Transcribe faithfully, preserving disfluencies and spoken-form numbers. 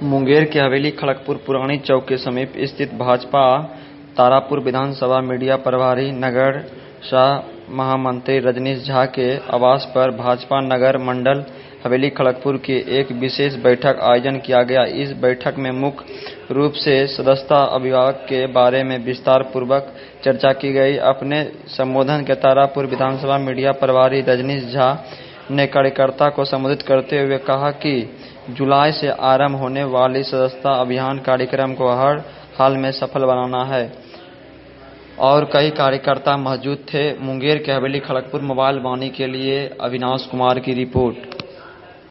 मुंगेर के हवेली खड़गपुर पुरानी चौक के समीप स्थित भाजपा तारापुर विधानसभा मीडिया प्रभारी नगर सह महामंत्री रजनीश झा के आवास पर भाजपा नगर मंडल हवेली खड़गपुर की एक विशेष बैठक आयोजन किया गया। इस बैठक में मुख्य रूप से सदस्यता अभियान के बारे में विस्तार पूर्वक चर्चा की गई। अपने संबोधन के तारापुर विधानसभा मीडिया प्रभारी रजनीश झा ने कार्यकर्ता को संबोधित करते हुए कहा कि जुलाई से आरंभ होने वाली सदस्यता अभियान कार्यक्रम को हर हाल में सफल बनाना है और कई कार्यकर्ता मौजूद थे। मुंगेर के हवेली खड़गपुर मोबाइल वाणी के लिए अविनाश कुमार की रिपोर्ट।